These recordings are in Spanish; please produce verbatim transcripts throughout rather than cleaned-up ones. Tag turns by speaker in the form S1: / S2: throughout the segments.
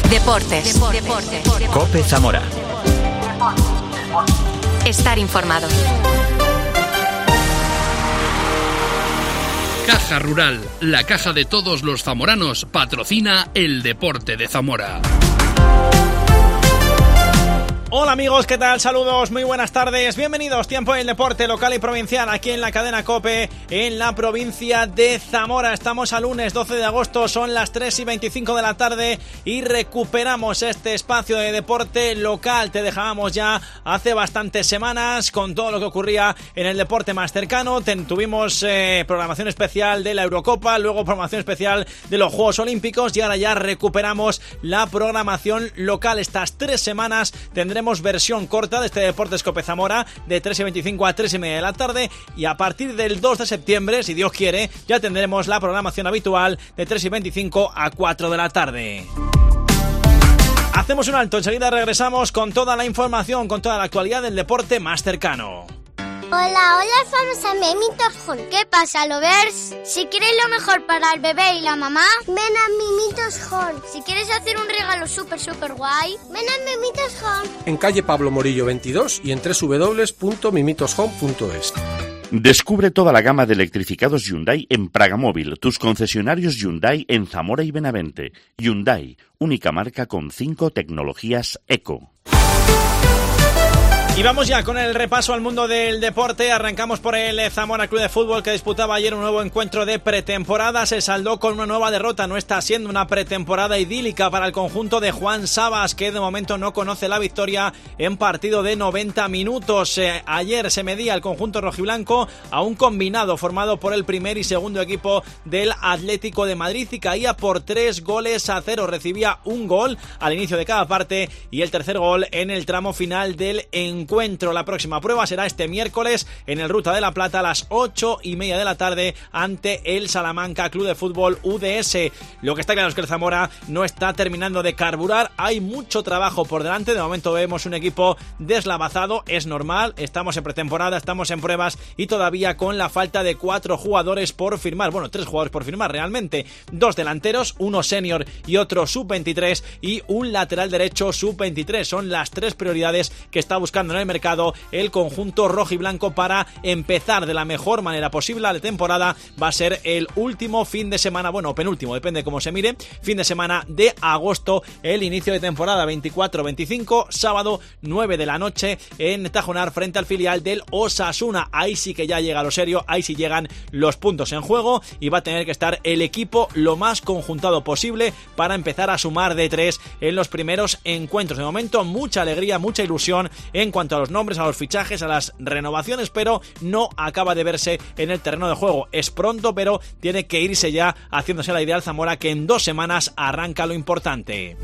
S1: Deportes. Deportes. Deportes.
S2: COPE Zamora.
S1: Estar informado.
S3: Caja Rural, la caja de todos los zamoranos, patrocina el deporte de Zamora.
S4: Hola amigos, ¿qué tal? Saludos, muy buenas tardes, bienvenidos. Tiempo del deporte local y provincial aquí en la cadena COPE en la provincia de Zamora. Estamos a lunes doce de agosto, son las tres y veinticinco de la tarde y recuperamos este espacio de deporte local. Te dejábamos ya hace bastantes semanas con todo lo que ocurría en el deporte más cercano. Ten, tuvimos eh, programación especial de la Eurocopa, luego programación especial de los Juegos Olímpicos y ahora ya recuperamos la programación local. Estas tres semanas tendremos Tendremos versión corta de este Deportes COPE Zamora de tres y veinticinco a tres y media de la tarde y a partir del dos de septiembre, si Dios quiere, ya tendremos la programación habitual de tres y veinticinco a cuatro de la tarde. Hacemos un alto, enseguida regresamos con toda la información, con toda la actualidad del deporte más cercano.
S5: Hola, hola, somos a Mimitos Hall. ¿Qué pasa, lovers? Si quieres lo mejor para el bebé y la mamá, ven a Mimitos Hall. Si quieres hacer un regalo súper, súper guay, ven a Mimitos Hall.
S6: En calle Pablo Morillo veintidós y en doble u doble u doble u punto mimitos home punto es.
S2: Descubre toda la gama de electrificados Hyundai en Pragamóvil, tus concesionarios Hyundai en Zamora y Benavente. Hyundai, única marca con cinco tecnologías eco.
S4: Y vamos ya con el repaso al mundo del deporte. Arrancamos por el Zamora Club de Fútbol, que disputaba ayer un nuevo encuentro de pretemporada. Se saldó con una nueva derrota. No está siendo una pretemporada idílica para el conjunto de Juan Sabas, que de momento no conoce la victoria en partido de noventa minutos. Eh, ayer se medía el conjunto rojiblanco a un combinado formado por el primer y segundo equipo del Atlético de Madrid y caía por tres goles a cero. Recibía un gol al inicio de cada parte y el tercer gol en el tramo final del encuentro. Encuentro. La próxima prueba será este miércoles en el Ruta de la Plata a las ocho y media de la tarde ante el Salamanca Club de Fútbol U D S. Lo que está claro es que el Zamora no está terminando de carburar, hay mucho trabajo por delante. De momento vemos un equipo deslavazado, es normal, estamos en pretemporada, estamos en pruebas y todavía con la falta de cuatro jugadores por firmar, bueno, tres jugadores por firmar realmente, dos delanteros, uno senior y otro sub veintitrés y un lateral derecho sub veintitrés, son las tres prioridades que está buscando en el mercado el conjunto rojiblanco para empezar de la mejor manera posible la temporada. Va a ser el último fin de semana, bueno, penúltimo, depende de cómo se mire, fin de semana de agosto, el inicio de temporada veinticuatro veinticinco, sábado nueve de la noche en Tajonar frente al filial del Osasuna. Ahí sí que ya llega lo serio, ahí sí llegan los puntos en juego y va a tener que estar el equipo lo más conjuntado posible para empezar a sumar de tres en los primeros encuentros. De momento mucha alegría, mucha ilusión en cuanto a los nombres, a los fichajes, a las renovaciones, pero no acaba de verse en el terreno de juego. Es pronto, pero tiene que irse ya haciéndose la idea al Zamora, que en dos semanas arranca lo importante.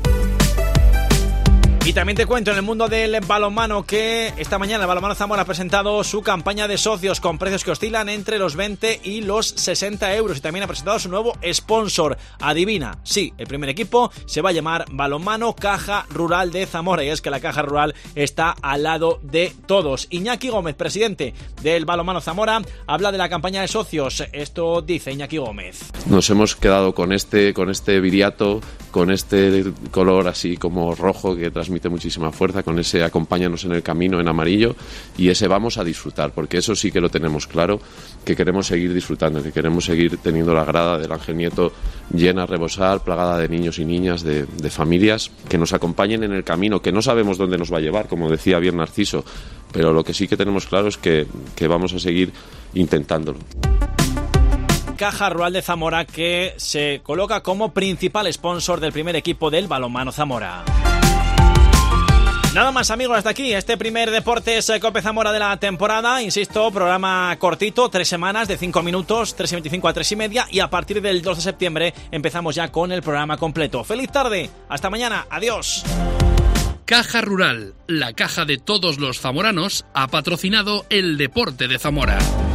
S4: Y también te cuento en el mundo del balonmano que esta mañana el Balonmano Zamora ha presentado su campaña de socios con precios que oscilan entre los veinte y los sesenta euros y también ha presentado su nuevo sponsor. Adivina, sí, el primer equipo se va a llamar Balonmano Caja Rural de Zamora y es que la Caja Rural está al lado de todos. Iñaki Gómez, presidente del Balonmano Zamora, habla de la campaña de socios. Esto dice Iñaki Gómez.
S7: Nos hemos quedado con este, con este viriato, con este color así como rojo que transmite muchísima fuerza, con ese acompáñanos en el camino en amarillo y ese vamos a disfrutar, porque eso sí que lo tenemos claro, que queremos seguir disfrutando, que queremos seguir teniendo la grada del Ángel Nieto llena a rebosar, plagada de niños y niñas, de, de familias que nos acompañen en el camino, que no sabemos dónde nos va a llevar, como decía bien Narciso, pero lo que sí que tenemos claro es que, que vamos a seguir intentándolo.
S4: Caja Rural de Zamora, que se coloca como principal sponsor del primer equipo del Balonmano Zamora. Nada más amigos, hasta aquí este primer Deportes COPE Zamora de la temporada. Insisto, programa cortito, tres semanas de cinco minutos, tres y veinticinco a tres y media y a partir del dos de septiembre empezamos ya con el programa completo. ¡Feliz tarde! ¡Hasta mañana! ¡Adiós!
S3: Caja Rural, la caja de todos los zamoranos, ha patrocinado el deporte de Zamora.